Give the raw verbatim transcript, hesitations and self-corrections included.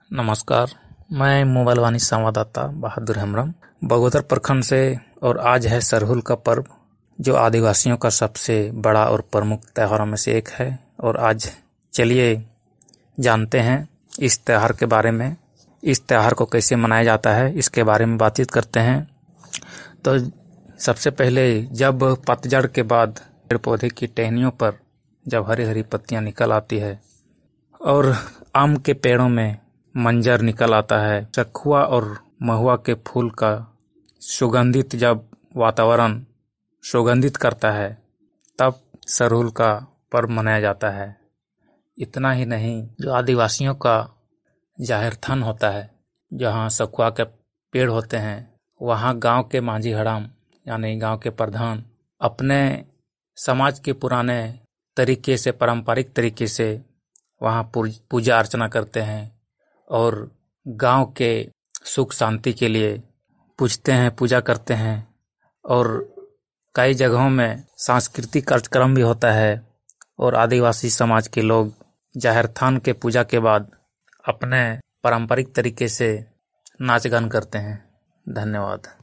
नमस्कार, मैं मोबाइल वाणी संवाददाता बहादुर हेम्ब्रम बगोदर प्रखंड से। और आज है सरहुल का पर्व, जो आदिवासियों का सबसे बड़ा और प्रमुख त्योहारों में से एक है। और आज चलिए जानते हैं इस त्यौहार के बारे में। इस त्यौहार को कैसे मनाया जाता है, इसके बारे में बातचीत करते हैं। तो सबसे पहले, जब पतझड़ के बाद पेड़ पौधे की टहनियों पर जब हरी हरी पत्तियां निकल आती है और आम के पेड़ों में मंजर निकल आता है, सखुआ और महुआ के फूल का सुगंधित जब वातावरण सुगंधित करता है, तब सरहुल का पर्व मनाया जाता है। इतना ही नहीं, जो आदिवासियों का जाहिर थान होता है, जहाँ सखुआ के पेड़ होते हैं, वहाँ गांव के मांझी हड़ाम यानी गांव के प्रधान अपने समाज के पुराने तरीके से, पारंपरिक तरीके से वहाँ पूजा अर्चना करते हैं और गांव के सुख शांति के लिए पूजते हैं, पूजा करते हैं। और कई जगहों में सांस्कृतिक कार्यक्रम भी होता है और आदिवासी समाज के लोग जाहिर थान के पूजा के बाद अपने पारंपरिक तरीके से नाच गान करते हैं। धन्यवाद।